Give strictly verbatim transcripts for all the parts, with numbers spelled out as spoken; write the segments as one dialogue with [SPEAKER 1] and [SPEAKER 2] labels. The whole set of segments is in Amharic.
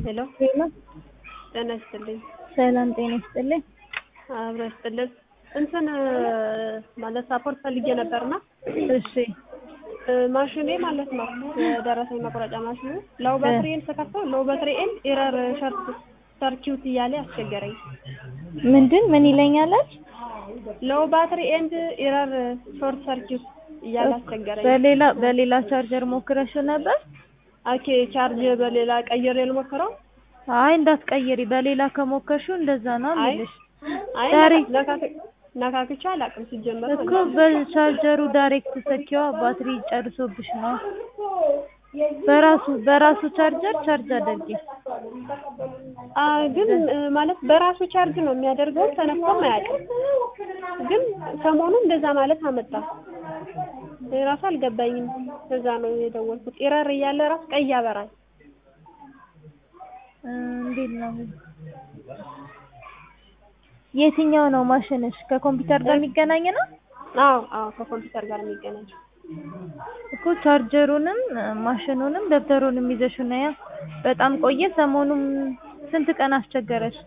[SPEAKER 1] ሄሎ
[SPEAKER 2] ሄሎ
[SPEAKER 1] ጤና ይስጥልኝ።
[SPEAKER 2] ሰላም ጤና ይስጥልኝ።
[SPEAKER 1] አብሮ ይስጥልኝ። እንትን ማለት ሳፖርት ፈልጌ ነበርና
[SPEAKER 2] እሺ
[SPEAKER 1] ማሽኔ ማለት ነው የደረሰኝ መቁረጫ ማሽኑ ሎው ባትሪን ተከፍቶ ሎው ባትሪን ኤረር ሸርት ሰርኪዩት እያለ አስቸገረኝ።
[SPEAKER 2] ምንድን ምን ይለኛል?
[SPEAKER 1] ሎው ባትሪ ኤንድ ኤረር ሾርት ሰርኪዩት እያለ አስቸገረኝ።
[SPEAKER 2] በሌላ በሌላ ቻርጀር ሞክረሽ ነበር?
[SPEAKER 1] ኦኬ ቻርጅ በሌላ ቀይሬ ልሞክረው?
[SPEAKER 2] አይ እንዳትቀይሪ፣ በሌላ ከሞከርሽው እንደዛ ነው የሚልሽ።
[SPEAKER 1] አይ
[SPEAKER 2] ዳይሬክት
[SPEAKER 1] ነካክቼ አላውቅም ሲጀመር
[SPEAKER 2] እኮ በቻርጀሩ ዳይሬክት ሰኪዋ ባትሪ ጨርሶብሽ ነው። በራሱ በራሱ ቻርጀር ቻርጅ አድርጊ።
[SPEAKER 1] አ ግን ማለት በራሱ ቻርጅ ነው የሚያደርገው፣ ተነክቶም አያውቅም። ግን ሰሞኑን እንደዛ ማለት አመጣ። ራሱ አልገባኝም። ከዛ ነው የደወልኩት። ኤረር እያለ ራስ ቀይ ያበራል።
[SPEAKER 2] እንዴት ነው? የትኛው ነው ማሽንሽ? ከኮምፒውተር ጋር የሚገናኝ ነው?
[SPEAKER 1] አዎ አዎ ከኮምፒውተር ጋር የሚገናኝ
[SPEAKER 2] እኮ ቻርጀሩንም ማሽኑንም ደብተሩንም ይዘሽ ነው። በጣም ቆየ። ሰሞኑን ስንት ቀን አስቸገረሽ?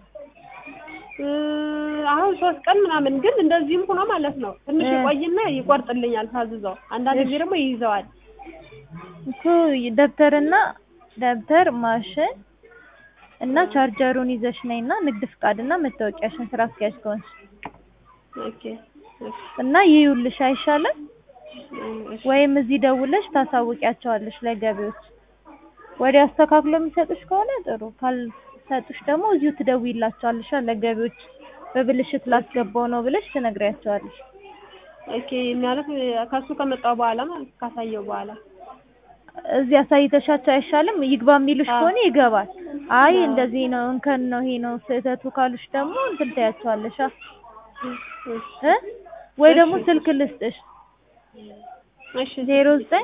[SPEAKER 1] አሁን ሶስት ቀን ምናምን። ግን እንደዚህም ሆኖ ማለት ነው ትንሽ ቆይና ይቆርጥልኛል ታዝዘው። አንዳንድ ጊዜ ደግሞ ይይዘዋል
[SPEAKER 2] እኮ ደብተርና ደብተር ማሽን እና ቻርጀሩን ይዘሽ ነይና ንግድ ፍቃድና መታወቂያሽን ስራ አስኪያጅ ከሆንሽ
[SPEAKER 1] ኦኬ
[SPEAKER 2] እና ይዩልሽ አይሻልም? ወይም እዚህ ደውለሽ ታሳውቂያቸዋለሽ ለገቢዎች። ወዲያ አስተካክሎ የሚሰጡሽ ከሆነ ጥሩ፣ ካልሰጡሽ ደግሞ እዚሁ ትደውይላቸዋለሽ ለገቢዎች። በብልሽት ላስገባው ነው ብለሽ ትነግሪያቸዋለሽ።
[SPEAKER 1] ኦኬ ማለት ከሱ ከመጣው በኋላ ማለት ካሳየው በኋላ
[SPEAKER 2] እዚህ አሳይተሻቸው አይሻልም? ይግባ የሚሉሽ ከሆነ ይገባል። አይ እንደዚህ ነው እንከን ነው ይሄ ነው ስህተቱ ካሉሽ ደግሞ እንትን ታያቸዋለሽ። እ ወይ ደግሞ ስልክ ልስጥሽ።
[SPEAKER 1] እሺ
[SPEAKER 2] ዜሮ ዘጠኝ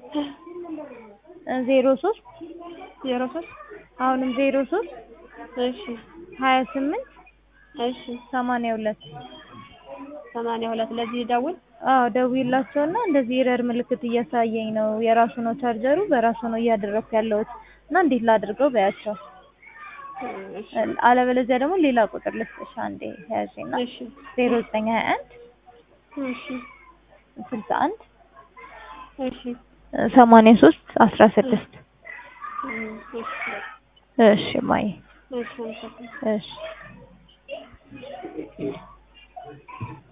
[SPEAKER 2] ዜሮ ሶስት
[SPEAKER 1] ዜሮ ሶስት
[SPEAKER 2] አሁንም ዜሮ ሶስት
[SPEAKER 1] እሺ
[SPEAKER 2] ሀያ ስምንት
[SPEAKER 1] እሺ
[SPEAKER 2] ሰማንያ ሁለት
[SPEAKER 1] ሰማንያ ሁለት ለዚህ ደውል።
[SPEAKER 2] አዎ ደውይላቸውና እንደዚህ ኤረር ምልክት እያሳየኝ ነው፣ የራሱ ነው ቻርጀሩ በራሱ ነው እያደረኩ ያለሁት እና እንዴት ላድርገው በያቸው። አለበለዚያ ደግሞ ሌላ ቁጥር ልስጥሽ። አንዴ ያዥና
[SPEAKER 1] እሺ
[SPEAKER 2] ዜሮ ዘጠኝ ሀያ አንድ
[SPEAKER 1] እሺ
[SPEAKER 2] ስልሳ አንድ
[SPEAKER 1] እሺ
[SPEAKER 2] ሰማንያ ሶስት አስራ ስድስት
[SPEAKER 1] እሺ
[SPEAKER 2] እሺ ማይ
[SPEAKER 1] እሺ
[SPEAKER 2] እሺ